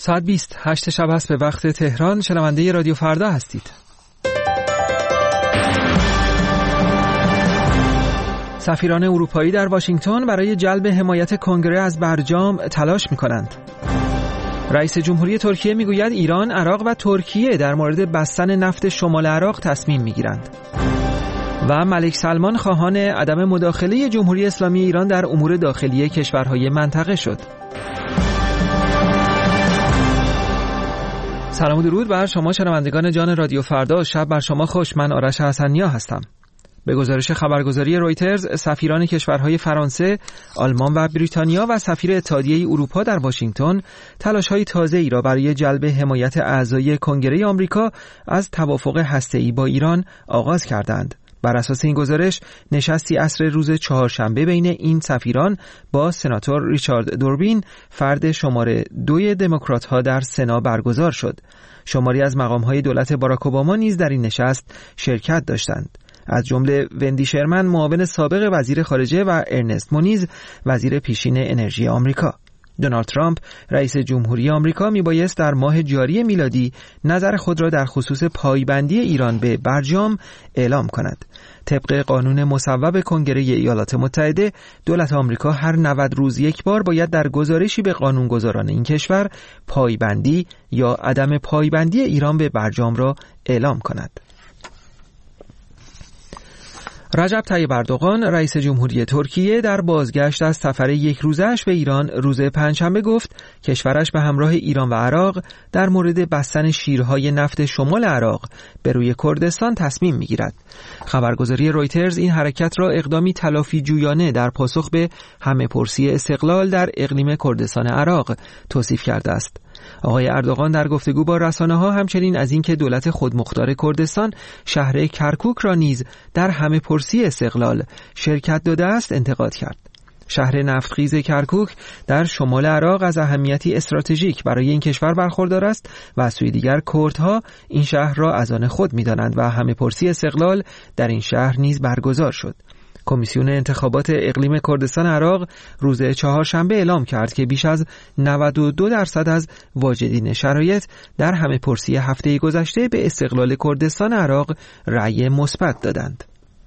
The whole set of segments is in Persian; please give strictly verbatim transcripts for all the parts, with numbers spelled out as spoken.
ساعت بیست هشت شب هست به وقت تهران. شنونده رادیو فردا هستید. سفیران اروپایی در واشنگتن برای جلب حمایت کنگره از برجام تلاش می‌کنند. رئیس جمهوری ترکیه میگوید ایران، عراق و ترکیه در مورد بستن نفت شمال عراق تصمیم میگیرند. و ملک سلمان خواهان عدم مداخله جمهوری اسلامی ایران در امور داخلی کشورهای منطقه شد. سلام و درود بر شما شنوندگان جان رادیو فردا. شب بر شما خوش. من آرش حسنیا هستم. به گزارش خبرگزاری رویترز، سفیران کشورهای فرانسه، آلمان و بریتانیا و سفیر اتحادیه اروپا در واشنگتن تلاش‌های تازه‌ای را برای جلب حمایت اعضای کنگره آمریکا از توافق هسته‌ای با ایران آغاز کردند. بر اساس این گزارش، نشستی عصر روز چهارشنبه بین این سفیران با سناتور ریچارد دوربین، فرد شماره دوی دموکرات‌ها در سنا برگزار شد. شماری از مقام‌های دولت باراک اوباما نیز در این نشست شرکت داشتند، از جمله وندی شرمن، معاون سابق وزیر خارجه، و ارنست مونیز، وزیر پیشین انرژی آمریکا. دونالد ترامپ، رئیس جمهوری آمریکا، میبایست در ماه جاری میلادی نظر خود را در خصوص پایبندی ایران به برجام اعلام کند. طبق قانون مصوب کنگره ایالات متحده، دولت آمریکا هر نود روز یک بار باید در گزارشی به قانونگذاران این کشور پایبندی یا عدم پایبندی ایران به برجام را اعلام کند. رجب طیب اردوغان، رئیس جمهوری ترکیه، در بازگشت از سفر یک روزش به ایران روز پنجشنبه گفت کشورش به همراه ایران و عراق در مورد بستن شیرهای نفت شمال عراق به روی کردستان تصمیم می‌گیرد. خبرگزاری رویترز این حرکت را اقدامی تلافی جویانه در پاسخ به همه پرسی استقلال در اقلیم کردستان عراق توصیف کرده است. آقای اردوغان در گفتگو با رسانه‌ها همچنین از اینکه دولت خودمختار کردستان شهر کرکوک را نیز در همه پرسی استقلال شرکت داده است انتقاد کرد. شهر نفتخیز کرکوک در شمال عراق از اهمیتی استراتژیک برای این کشور برخوردار است و از سوی دیگر کردها این شهر را از آن خود می‌دانند و همه پرسی استقلال در این شهر نیز برگزار شد. کمیسیون انتخابات اقلیم کردستان عراق روز چهارشنبه اعلام کرد که بیش از نود و دو درصد از واجدین شرایط در همه پرسی هفته گذشته به استقلال کردستان عراق رأی مثبت دادند.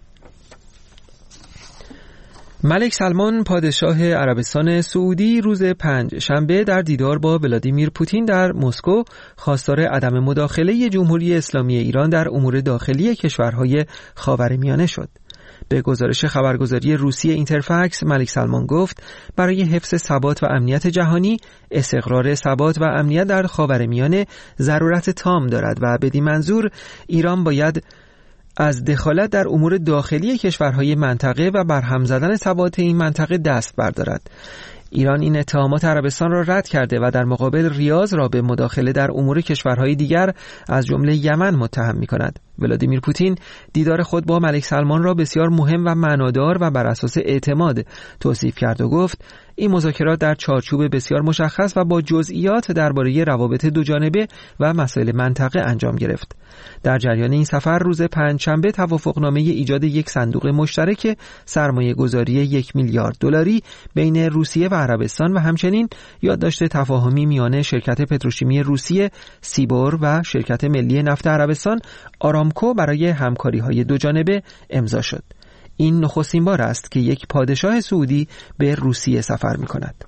ملک سلمان، پادشاه عربستان سعودی، روز پنج شنبه در دیدار با ولادیمیر پوتین در مسکو خواستار عدم مداخله جمهوری اسلامی ایران در امور داخلی کشورهای خاورمیانه شد. به گزارش خبرگزاری روسی اینترفکس، ملک سلمان گفت برای حفظ ثبات و امنیت جهانی، استقرار ثبات و امنیت در خاورمیانه ضرورت تام دارد و بدین منظور ایران باید از دخالت در امور داخلی کشورهای منطقه و برهم زدن ثبات این منطقه دست بردارد. ایران این اتهامات عربستان را رد کرده و در مقابل ریاض را به مداخله در امور کشورهای دیگر از جمله یمن متهم می‌کند. ولادیمیر پوتین دیدار خود با ملک سلمان را بسیار مهم و معنادار و بر اساس اعتماد توصیف کرد و گفت این مذاکرات در چارچوب بسیار مشخص و با جزئیات درباره روابط دوجانبه و مسائل منطقه انجام گرفت. در جریان این سفر روز پنجشنبه توافقنامه ایجاد یک صندوق مشترک سرمایه گذاری یک میلیارد دلاری بین روسیه و عربستان و همچنین یادداشت تفاهمی میان شرکت پتروشیمی روسیه سیبور و شرکت ملی نفت عربستان آرامکو برای همکاری‌های دوجانبه امضا شد. این نخستین بار است که یک پادشاه سعودی به روسیه سفر می‌کند.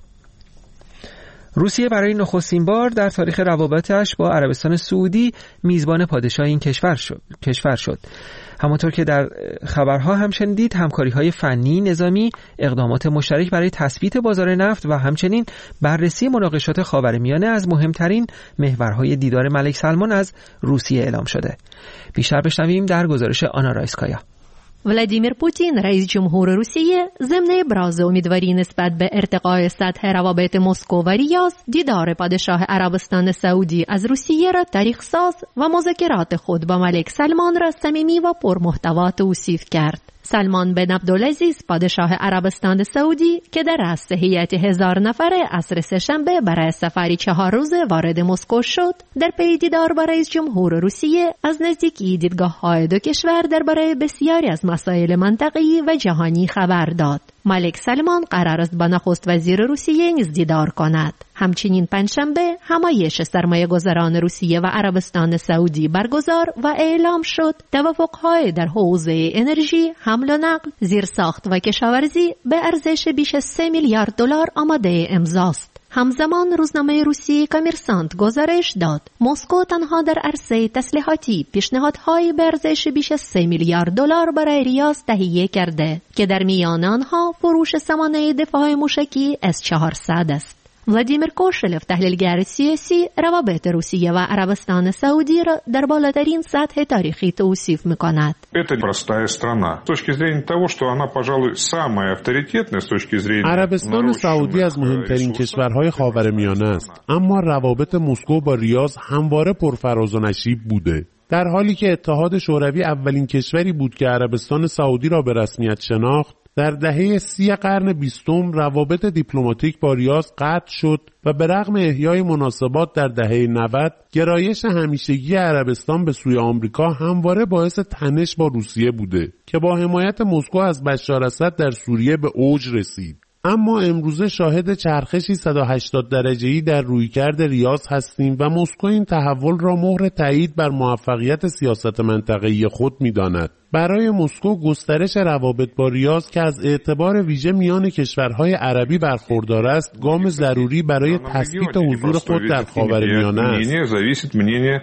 روسیه برای نخستین بار در تاریخ روابطش با عربستان سعودی میزبان پادشاه این کشور شد. کشور شد. همانطور که در خبرها هم شنیدید، همکاری‌های فنی، نظامی، اقدامات مشترک برای تثبیت بازار نفت و همچنین بررسی مناقشات خاورمیانه از مهمترین محورهای دیدار ملک سلمان از روسیه اعلام شده. بیشتر بشنویم در گزارش آنا رایسکایا. ولادیمیر پوتین، رئیس جمهور روسیه، ضمن ابراز امیدواری نسبت به ارتقای سطح روابط مسکو و ریاض، دیدار پادشاه عربستان سعودی از روسیه را تاریخ ساز و مذاکرات خود با ملک سلمان را صمیمی و پرمحتوا توصیف کرد. سلمان بن عبدالعزیز، پادشاه عربستان سعودی که در رأس هیئت هزار نفره عصر سه‌شنبه برای سفری چهار روزه وارد مسکو شد، در پی دیدار با رئیس جمهور روسیه از نزدیکی دیدگاه‌های دو کشور درباره بسیاری از مسائل منطقه‌ای و جهانی خبر داد. ملک سلمان قرار است با نخست وزیر روسیه نیز دیدار کند. همچنین پنجشنبه همایش سرمایه‌گذاران روسیه و عربستان سعودی برگزار و اعلام شد توافق‌های در حوزه انرژی، حمل و نقل، زیرساخت و کشاورزی به ارزش بیش از سه میلیارد دلار آماده امضاست. همزمان روزنامه روسی کامرسانت گزارش داد مسکو تنها در عرصه تسلیحاتی پیشنهادهای به ارزش بیش از سه میلیارد دلار برای ریاض تهیه کرده که در میان آنها فروش سامانه دفاع موشکی اس چهارصد است. ولادیمیر کوشلف تحلیلگر سیاسی روابط روسیه و عربستان سعودی را در بالاترین سطح تاریخی توصیف می‌کند. Это простая страна. С точки зрения того, что она, пожалуй, самая авторитетная с точки зрения عربستان سعودی از مهمترین کشورهای خاورمیانه است، اما روابط مسکو با ریاض همواره پرفراز و نشیب بوده. در حالی که اتحاد شوروی اولین کشوری بود که عربستان سعودی را به رسمیت شناخت، در دهه سی قرن بیستم روابط دیپلماتیک با ریاض قطع شد و به رغم احیای مناسبات در دهه نود، گرایش همیشگی عربستان به سوی آمریکا همواره باعث تنش با روسیه بوده که با حمایت مسکو از بشار اسد در سوریه به اوج رسید. اما امروزه شاهد چرخشی صد و هشتاد درجه‌ای در رویکرد ریاض هستیم و مسکو این تحول را مهر تایید بر موفقیت سیاست منطقه‌ای خود می‌داند. برای مسکو گسترش روابط با ریاض که از اعتبار ویژه میان کشورهای عربی برخوردار است، گام ضروری برای تثبیت حضور خود در خاورمیانه است.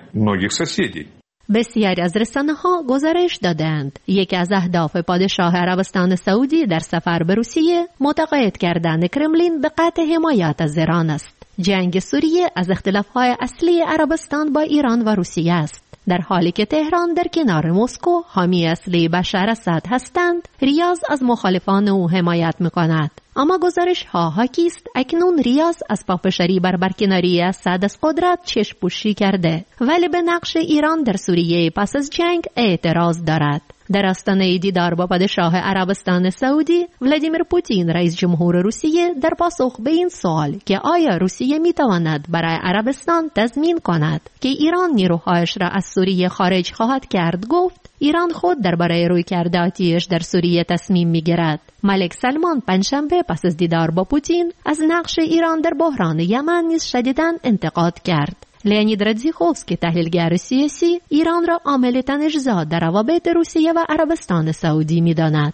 بسیاری از رسانه‌ها گزارش دادند یکی از اهداف پادشاه عربستان سعودی در سفر به روسیه متقاعد کردن کرملین به قطع حمایت از ایران است. جنگ سوریه از اختلاف‌های اصلی عربستان با ایران و روسیه است. در حالی که تهران در کنار مسکو حامی اصلی بشار اسد هستند، ریاض از مخالفان او حمایت می‌کند. اما گزارش ها حاکی است اکنون ریاض از پافشاری بر برکناری اسد از قدرت چشم‌پوشی کرده، ولی به نقش ایران در سوریه پس از جنگ اعتراض دارد. در آستانه دیدار با پادشاه عربستان سعودی، ولادیمیر پوتین رئیس جمهور روسیه در پاسخ به این سوال که آیا روسیه میتواند برای عربستان تضمین کند که ایران نیروهایش را از سوریه خارج خواهد کرد گفت ایران خود درباره رویکرد آتیش در سوریه تصمیم میگیرد. ملک سلمان پنجشنبه پس از دیدار با پوتین از نقش ایران در بحران یمن نیز شدیداً انتقاد کرد. لئونید رادزیخوفسکی تحلیلگر سیاسی ایران را عامل تنش‌زا در روابط روسیه و عربستان سعودی می‌داند.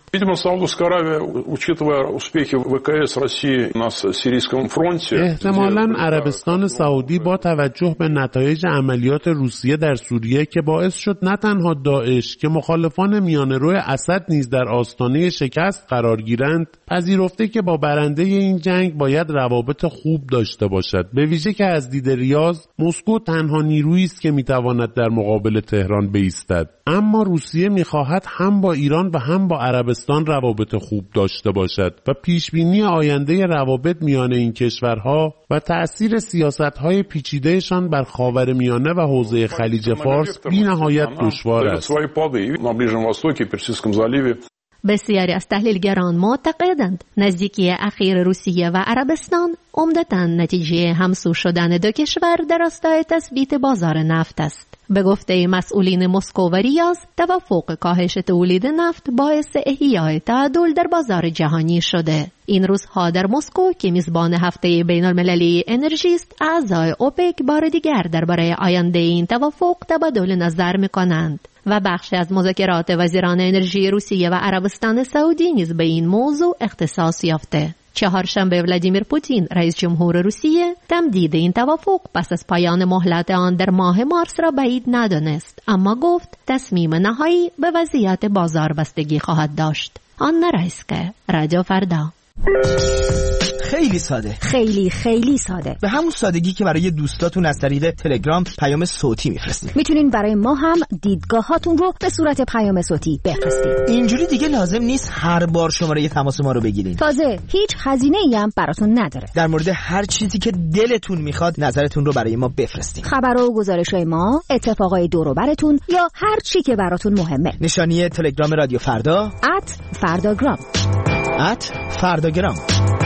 احتمالاً عربستان سعودی با توجه به نتایج عملیات روسیه در سوریه که باعث شد نه تنها داعش که مخالفان میانه‌رو اسد نیز در آستانه شکست قرار گیرند، پذیرفته که با برنده این جنگ باید روابط خوب داشته باشد، به ویژه که از دید ریاض مسکو تنها نیرویی است که میتواند در مقابل تهران بایستد. اما روسیه میخواهد هم با ایران و هم با عربستان روابط خوب داشته باشد و پیشبینی آینده روابط میان این کشورها و تأثیر سیاست‌های پیچیده‌شان بر خاورمیانه و حوزه خلیج فارس بی‌نهایت دشوار است. بسیاری از تحلیلگران معتقدند نزدیکی اخیر روسیه و عربستان عمدتاً نتیجه همسو شدن دو کشور در راستای تثبیت بازار نفت است. به گفته مسئولین مسکو و ریاض، توافق کاهش تولید نفت باعث احیای تعادل در بازار جهانی شده. این روزها در مسکو که میزبان هفته بین المللی انرژی است، اعضای اوپک بار دیگر درباره آینده این توافق تبادل نظر می‌کنند و بخشی از مذاکرات وزیران انرژی روسیه و عربستان سعودی نیز به این موضوع اختصاص یافته. چهارشنبه ولادیمیر پوتین رئیس جمهور روسیه تمدید این توافق پس از پایان مهلت آن در ماه مارس را بعید ندانست، اما گفت تصمیم نهایی به وضعیت بازار بستگی خواهد داشت. آنا رایسکه، رادیو فردا. خیلی ساده، خیلی خیلی ساده، به همون سادگی که برای دوستاتون از طریق تلگرام پیام صوتی میفرستید. میتونین برای ما هم دیدگاهاتون رو به صورت پیام صوتی بفرستید. اینجوری دیگه لازم نیست هر بار شماره تماس ما رو بگیرین. تازه هیچ هزینه‌ای هم براتون نداره. در مورد هر چیزی که دلتون میخواد نظرتون رو برای ما بفرستید. خبر و گزارش‌های ما، اتفاقای دور و براتون یا هر چی که براتون مهمه. نشانی تلگرام رادیو فردا ات فرداگرام ات فرداگرام.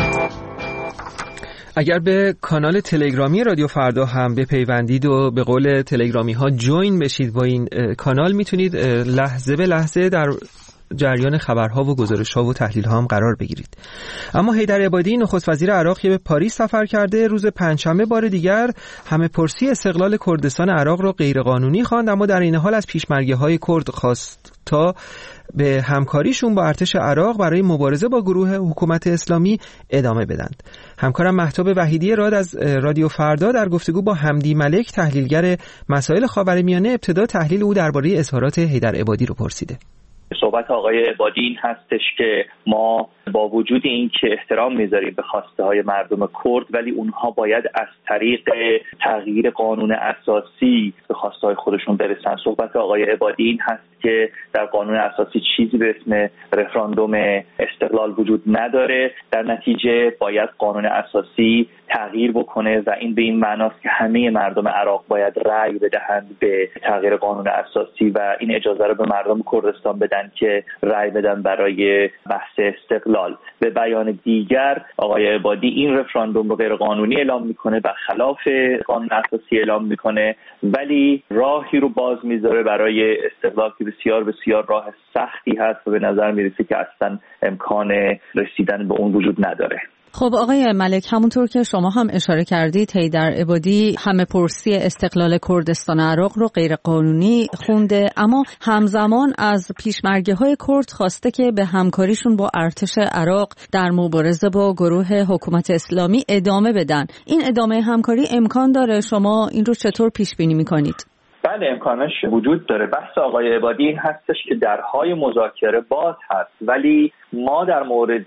اگر به کانال تلگرامی رادیو فردا هم بپیوندید و به قول تلگرامی ها جوین بشید با این کانال، میتونید لحظه به لحظه در جریان خبرها و گزارش‌ها و تحلیل‌ها هم قرار بگیرید. اما حیدر عبادی نخست وزیر عراق که به پاریس سفر کرده روز پنجشنبه بار دیگر همه پرسی استقلال کردستان عراق را غیرقانونی خواند، اما در این حال از پیشمرگی‌های کرد خواست تا به همکاریشون با ارتش عراق برای مبارزه با گروه حکومت اسلامی ادامه بدند. همکارم مهتاب وحیدی راد از رادیو فردا در گفتگو با حمدی ملک تحلیلگر مسائل خاورمیانه ابتدا تحلیل او درباره اظهارات حیدر عبادی رو پرسیده. صحبت آقای عبادی این هستش که ما با وجود این که احترام میذاریم به خواسته های مردم کرد، ولی اونها باید از طریق تغییر قانون اساسی به خواسته های خودشون برسن. صحبت آقای عبادی این هست که در قانون اساسی چیزی به اسم رفراندوم استقلال وجود نداره، در نتیجه باید قانون اساسی تغییر بکنه و این به این معناست که همه مردم عراق باید رأی بدهند به تغییر قانون اساسی و این اجازه رو به مردم کردستان بدن که رأی بدن برای بحث استقلال. به بیان دیگر آقای عبادی این رفراندوم رو غیر قانونی اعلام میکنه، برخلاف قانون اساسی اعلام میکنه، ولی راهی رو باز میذاره برای استقلال که بسیار بسیار راه سختی هست و به نظر میرسه که اصلا امکان رسیدن به اون وجود نداره. خب آقای ملک، همونطور که شما هم اشاره کردید حیدر عبادی همه پرسی استقلال کردستان عراق رو غیر قانونی خونده، اما همزمان از پیشمرگی‌های کرد خواسته که به همکاریشون با ارتش عراق در مبارزه با گروه حکومت اسلامی ادامه بدن. این ادامه همکاری امکان داره؟ شما این رو چطور پیش بینی می‌کنید؟ بله، امکانش وجود داره. بحث آقای عبادی این هستش که درهای مذاکره باز هست، ولی ما در مورد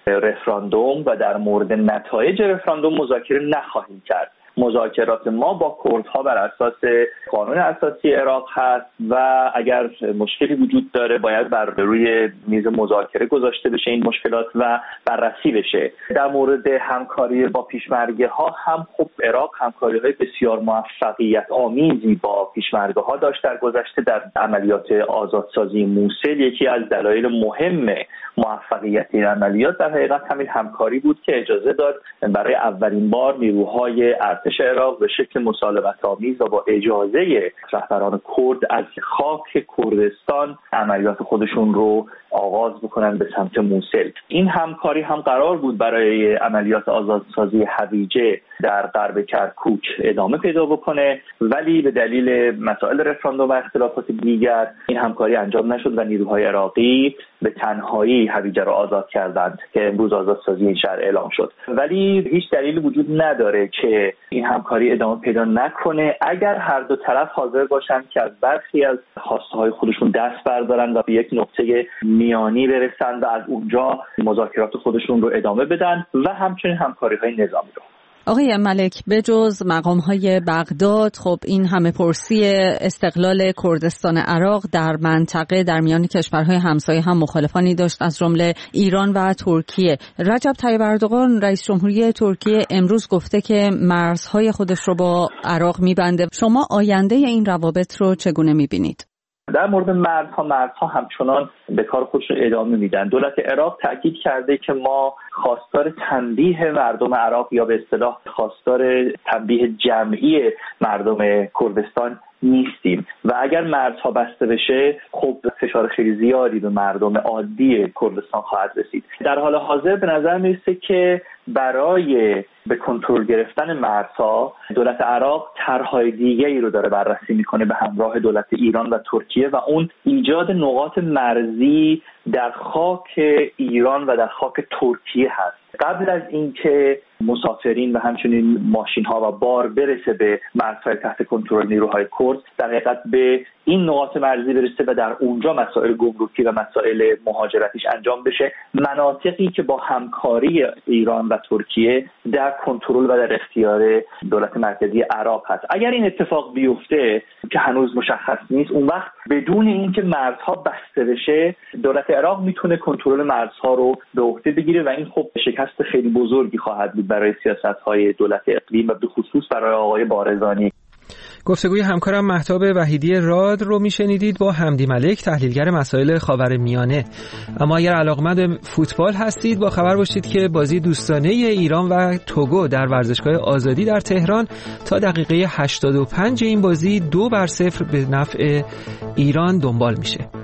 رفراندوم و در مورد نتایج رفراندوم مذاکره نخواهیم کرد. مذاکرات ما با کردها بر اساس قانون اساسی عراق هست و اگر مشکلی وجود داره باید بر روی میز مذاکره گذاشته بشه این مشکلات و بررسی بشه. در مورد همکاری با پیشمرگه ها هم خب عراق همکاری های بسیار موفقیت آمیزی با پیشمرگه ها داشت در گذشته. در عملیات آزادسازی موصل یکی از دلایل مهم موفقیت این عملیات در حقیقت همین همکاری بود که اجازه داد برای اولین بار نیروهای ارتش عراق به شکل مسالمت آمیز و با اجازه رهبران کرد از خاک کردستان عملیات خودشون رو آغاز بکنن به سمت موصل. این همکاری هم قرار بود برای عملیات آزادسازی هویجه در غرب کرکوک ادامه پیدا بکنه، ولی به دلیل مسائل رفراندوم و اختلافات دیگر این همکاری انجام نشد و نیروهای عراقی به تنهایی هویجه را آزاد کردند که امروز آزادسازی این شهر اعلام شد. ولی هیچ دلیلی وجود نداره که این همکاری ادامه پیدا نکنه اگر هر دو طرف حاضر باشند که از برخی از خواسته‌های خودشون دست بردارن و به یک نقطه میانی برسن و از اونجا مذاکرات خودشون رو ادامه بدن و همچنین همکاری‌های نظامی رو. آقای ملک، به جز مقام‌های بغداد، خب این همه پرسی استقلال کردستان عراق در منطقه در میان کشورهای همسایه هم مخالفانی داشت، از جمله ایران و ترکیه. رجب طیب اردوغان رئیس جمهوری ترکیه امروز گفته که مرزهای خودش رو با عراق می‌بنده. شما آینده این روابط رو چگونه می‌بینید؟ در مورد مرزها مرزها همچنان به کار خودشون ادامه میدن. دولت عراق تاکید کرده که ما خواستار تنبیه مردم عراق یا به اصطلاح خواستار تنبیه جمعی مردم کردستان نیستیم و اگر مرزها بسته بشه خب فشار خیلی زیادی به مردم عادی کردستان خواهد رسید. در حال حاضر به نظر میرسه که برای به کنترل گرفتن مرزها دولت عراق طرح‌های دیگه‌ای رو داره بررسی میکنه به همراه دولت ایران و ترکیه و اون ایجاد نقاط مرزی در خاک ایران و در خاک ترکیه هست. قبل از اینکه مسافرین و همچنین ماشین‌ها و بار برسه به مرزهای تحت کنترل نیروهای کرد، در حقیقت به این نقاط مرزی برسه و در اونجا مسائل گمرکی و مسائل مهاجرتیش انجام بشه، مناطقی که با همکاری ایران و ترکیه در کنترل و در اختیار دولت مرکزی عراق هست. اگر این اتفاق بیفته که هنوز مشخص نیست، اون وقت بدون اینکه مرزها بسته بشه دولت عراق میتونه کنترل مرزها رو به عهده بگیره و این خب شکست خیلی بزرگی خواهد بود برای سیاست‌های دولت اقلیم و به خصوص برای آقای بارزانی. گفتگوی همکارم مهتاب وحیدی راد رو میشنیدید با حمدی ملک تحلیلگر مسائل خاورمیانه. اما اگر علاقمند به فوتبال هستید با خبر باشید که بازی دوستانه ایران و توگو در ورزشگاه آزادی در تهران تا دقیقه هشتاد و پنج این بازی دو بر صفر به نفع ایران دنبال میشه.